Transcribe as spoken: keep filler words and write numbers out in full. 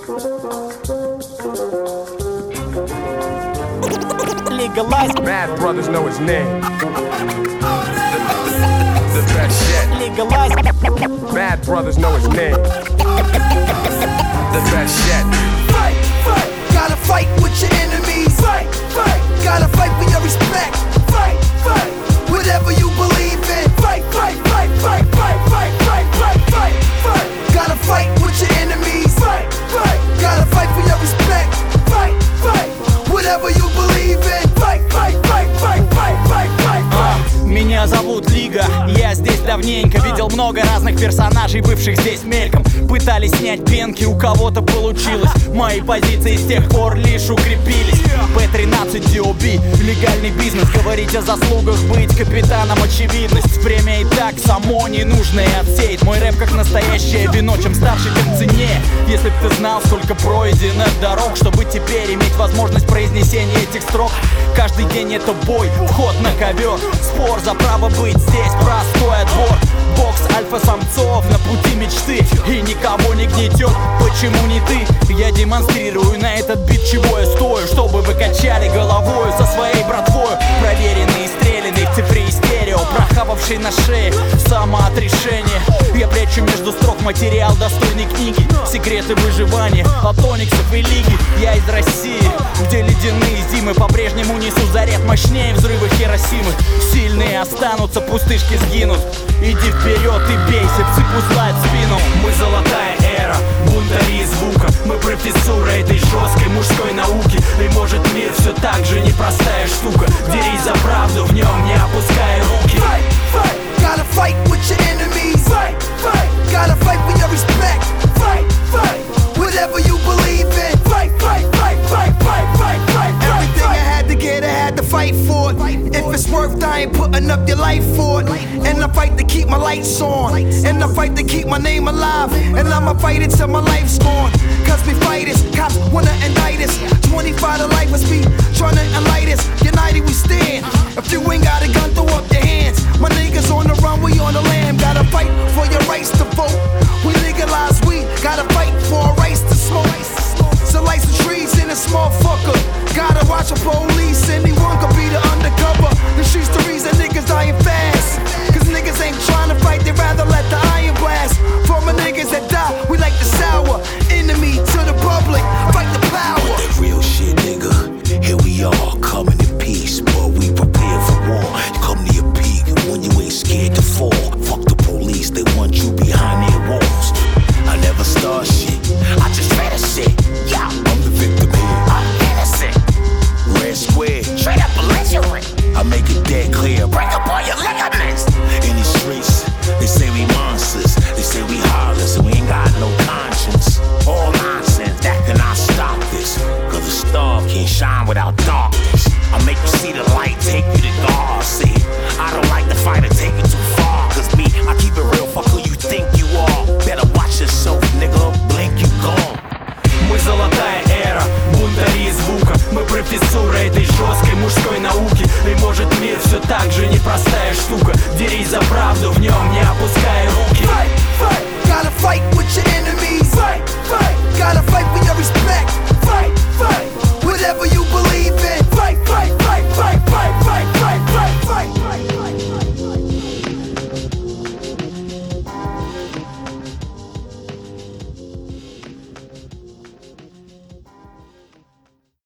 Legalize. Mad brothers know his name. The best yet. Legalize. Mad brothers know his name. The best yet. Fight, fight, gotta fight with your enemies. Fight, fight, gotta fight for your respect. Fight, fight, whatever you believe in. Fight, fight, fight, fight, fight, fight, fight, fight, fight, fight. Gotta fight with your enemies. Fight, fight, gotta fight for your respect. Fight, fight, whatever you believe in. Fight, fight, fight, fight, fight, fight, fight, fight. Меня зовут Лига, я здесь давненько. Видел много разных персонажей, бывших здесь мельком. Пытались снять пенки, у кого-то получилось. Мои позиции с тех пор лишь укрепились. Пэ тринадцать ди о би, легальный бизнес. Говорить о заслугах, быть капитаном очевидность. Время и так само ненужное отсеять. Мой рэп как настоящее вино, чем старше, тем ценнее. Если б ты знал, сколько пройдено дорог, чтобы теперь иметь возможность произнесения этих строк. Каждый день это бой, вход на ковер. Спор за право быть здесь, простой отбор. Бокс альфа-самцов на пути мечты. И никого не гнетет, почему не ты? Я демонстрирую на этот бит, чего я стою, чтобы вы качали головою со своей братвою. Проверенный, стрелянный в цифре и стерео, прохававший на шее самоотрешение. Я прячу между строк материал достойной книги. Секреты выживания от Ониксов и Лиги. Я из России, где ледяные зимы по-прежнему несут заряд мощнее взрывы Хиросимы. Сильные останутся, пустышки сгинут. Иди вперед и бейся, псы пускают спину. Мы золотая эра, бунтари звука. Мы профессура этой жесткой мужской науки. И может мир все так же непростая штука. Дерись за правду, в нем не опускай руки. Fight, fight, gotta fight with your enemies. Fight, fight, gotta fight for your respect. Fight, fight, whatever you believe in. Fight, fight, fight, fight, fight, fight, fight. Everything I had to get, I had to fight for it. If it's worth dying, putting up your life for it. And I fight to keep my lights on. And I fight to keep my name alive. And I'ma fight it till my life's gone. Cause we fighters, cops wanna indict us. twenty-five to life, us be tryna enlight us. United we stand. If you ain't got a gun, throw up your hands. My niggas on the run, we on the lam. Gotta fight for your rights to vote. We legalize weed, gotta fight for our rights to smoke. So light some trees in a small fucker. Gotta watch the police, anyone could be the undercover. The streets the reason niggas dying fast. Cause niggas ain't tryna fight, they rather let the iron blast.